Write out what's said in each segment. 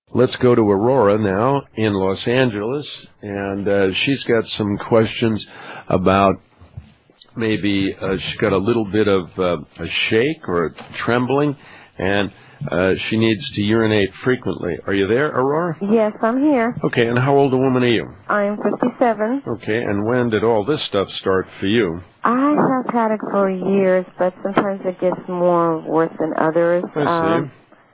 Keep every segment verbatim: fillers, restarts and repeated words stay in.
let's go to Aurora now in Los Angeles, and uh, she's got some questions about maybe uh, she's got a little bit of uh, a shake or a trembling, and uh, she needs to urinate frequently. Are you there, Aurora? Yes, I'm here. Okay, and how old a woman are you? I am fifty-seven. Okay, and when did all this stuff start for you? I have had it for years, but sometimes it gets more worse than others. I see. Um,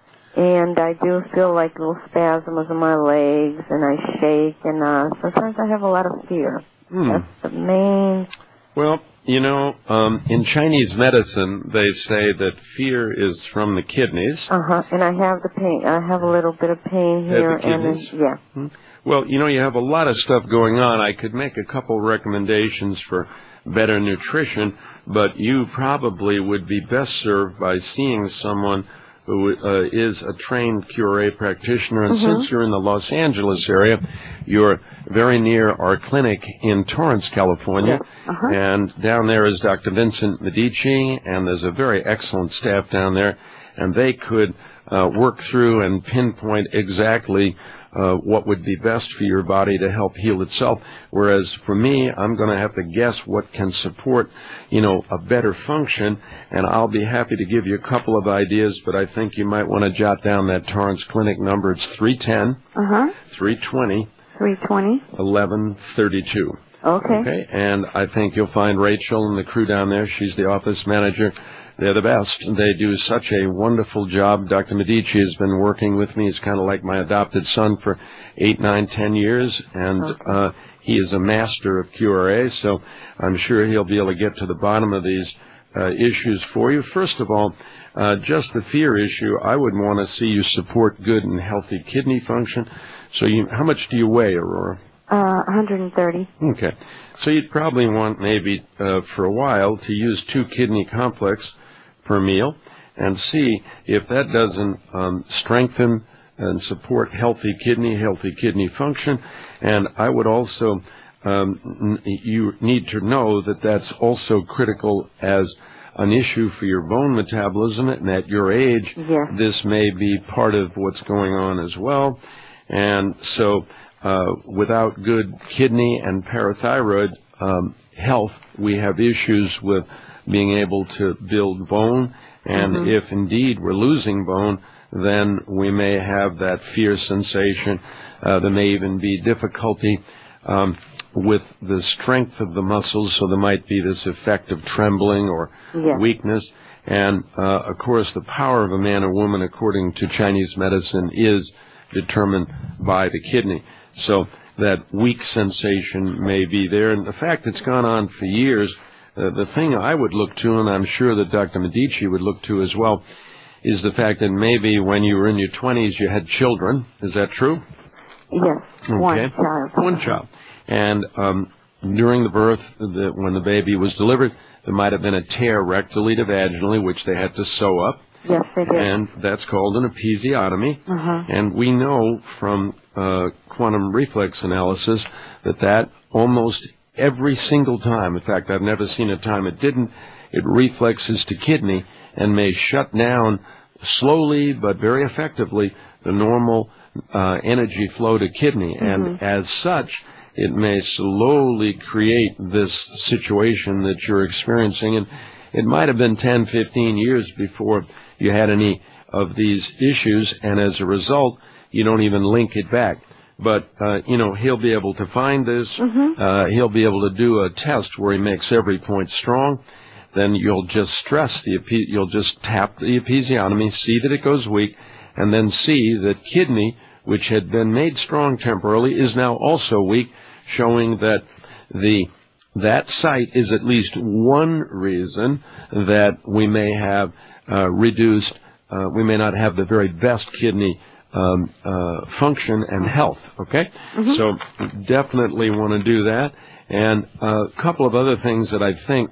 and I do feel like little spasms in my legs, and I shake, and uh, sometimes I have a lot of fear. Hmm. That's the main... Well, you know, um, in Chinese medicine, they say that fear is from the kidneys. Uh-huh, and I have the pain. I have a little bit of pain here. At the kidneys? And then, yeah. Hmm. Well, you know, you have a lot of stuff going on. I could make a couple recommendations for better nutrition, but you probably would be best served by seeing someone who uh, is a trained Q R A practitioner. And Mm-hmm. since you're in the Los Angeles area, you're very near our clinic in Torrance, California. Yeah. Uh-huh. And down there is Doctor Vincent Medici, and there's a very excellent staff down there. And they could uh, work through and pinpoint exactly Uh, what would be best for your body to help heal itself. Whereas for me, I'm going to have to guess what can support, you know, a better function, and I'll be happy to give you a couple of ideas, but I think you might want to jot down that Torrance Clinic number. It's three ten, Uh-huh. three twenty, three twenty. eleven thirty-two. Okay. Okay, and I think you'll find Rachel and the crew down there. She's the office manager. They're the best. They do such a wonderful job. Doctor Medici has been working with me. He's kind of like my adopted son for eight, nine, ten years, and Okay. uh, he is a master of Q R A, so I'm sure he'll be able to get to the bottom of these uh, issues for you. First of all, uh, just the fear issue, I would want to see you support good and healthy kidney function. So you, how much do you weigh, Aurora? Uh, one hundred thirty. Okay. So you'd probably want maybe uh, for a while to use two kidney complex per meal and see if that doesn't um, strengthen and support healthy kidney, healthy kidney function. And I would also, um, n- you need to know that that's also critical as an issue for your bone metabolism, and at your age, Yes. this may be part of what's going on as well. And so uh, without good kidney and parathyroid um, health, we have issues with being able to build bone, and Mm-hmm. if indeed we're losing bone, then we may have that fear sensation. Uh, there may even be difficulty um, with the strength of the muscles, so there might be this effect of trembling or Yes. weakness. And, uh, of course, the power of a man or woman, according to Chinese medicine, is determined by the kidney. So that weak sensation may be there. And the fact it's gone on for years, Uh, the thing I would look to, and I'm sure that Doctor Medici would look to as well, is the fact that maybe when you were in your twenties you had children. Is that true? Yes. Okay. One child. One child. And um, during the birth, the, when the baby was delivered, there might have been a tear rectally to vaginally, which they had to sew up. Yes, they did. And that's called an episiotomy. Uh-huh. And we know from uh, quantum reflex analysis that that almost every single time, in fact, I've never seen a time it didn't, it reflexes to kidney and may shut down slowly but very effectively the normal uh, energy flow to kidney. Mm-hmm. And as such, it may slowly create this situation that you're experiencing. And it might have been ten, fifteen years before you had any of these issues, and as a result, you don't even link it back. But, uh, you know, he'll be able to find this. Mm-hmm. Uh, he'll be able to do a test where he makes every point strong. Then you'll just stress the, epi- you'll just tap the episiotomy, see that it goes weak, and then see that kidney, which had been made strong temporarily, is now also weak, showing that the, that site is at least one reason that we may have uh, reduced, uh, we may not have the very best kidney Um, uh, function and health, okay? Mm-hmm. So definitely want to do that. And uh, a couple of other things that I think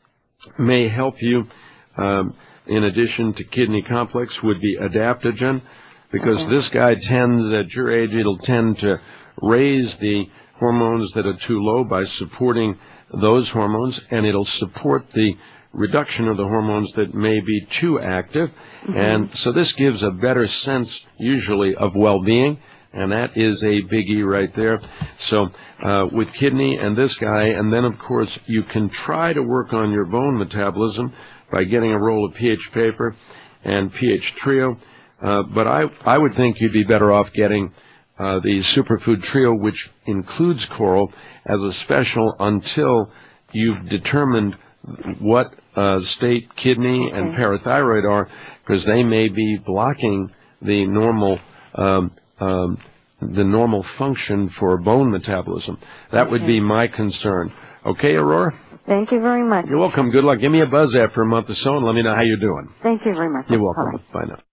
may help you, um, in addition to kidney complex, would be adaptogen, because Okay. this guy tends, at your age, it'll tend to raise the hormones that are too low by supporting those hormones, and it'll support the reduction of the hormones that may be too active. Mm-hmm. And so this gives a better sense, usually, of well-being, and that is a biggie right there. So uh, with kidney and this guy, and then, of course, you can try to work on your bone metabolism by getting a roll of pH paper and pH Trio. Uh, but I, I would think you'd be better off getting uh, the Superfood Trio, which includes coral, as a special until you've determined what uh, state kidney okay. and parathyroid are, because they may be blocking the normal um, um, the normal function for bone metabolism. That okay. would be my concern. Okay, Aurora? Thank you very much. You're welcome. Good luck. Give me a buzz after a month or so and let me know how you're doing. Thank you very much. You're welcome. Bye, Bye now.